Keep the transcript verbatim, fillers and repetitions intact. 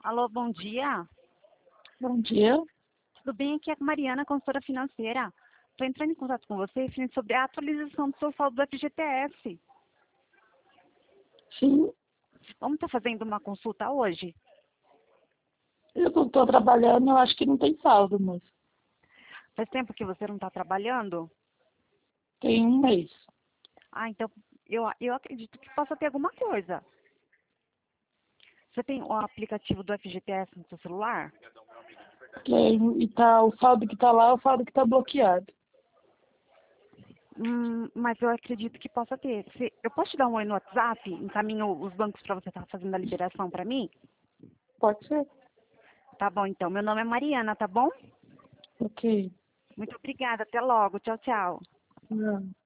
Alô, bom dia. Bom dia. Tudo bem? Aqui é a Mariana, consultora financeira. Estou entrando em contato com você falando sobre a atualização do seu saldo do F G T S. Sim, Vamos estar fazendo uma consulta hoje? eu não estou trabalhando, eu acho que não tem saldo, mas Faz tempo que você não está trabalhando? tem um mês. Ah, então eu, eu acredito que possa ter alguma coisa. Você tem o aplicativo do F G T S no seu celular? Tem, e tá, o saldo que está lá é o saldo que está bloqueado. Hum, mas eu acredito que possa ter. Se- eu posso te dar um oi no WhatsApp? Encaminho os bancos para você estar fazendo a liberação para mim? Pode ser? Tá bom, então. Meu nome é Mariana, tá bom? Ok. Muito obrigada. Até logo. Tchau, tchau. Não.